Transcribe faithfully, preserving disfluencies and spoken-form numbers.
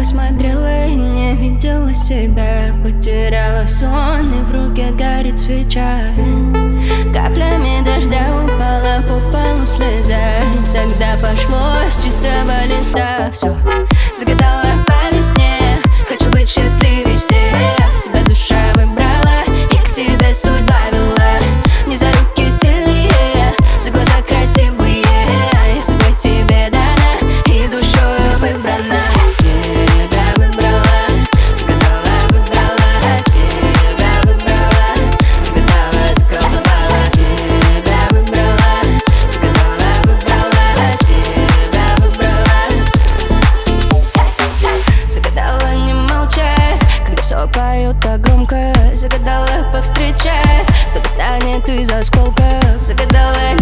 стояла, смотрела и не видела себя. Потеряла сон, и в руке горит свеча. Каплями дождя упала по полу слеза. И тогда пошло с чистого листа все. Загадала по весне, хочу быть счастливей всех. Тебя душа выбрала, и к тебе судьба вела. Не за руки сильнее, за глаза красивые. Я судьбой тебе дана и душою выбрана. Тебя выбрала, загадала, выбрала. Тебя выбрала, загадала, заколдовала. Тебя выбрала, загадала, выбрала. Тебя выбрала. Загадала не молчать, когда все поют так громко. Загадала повстречать, кто достанет из осколков. Загадала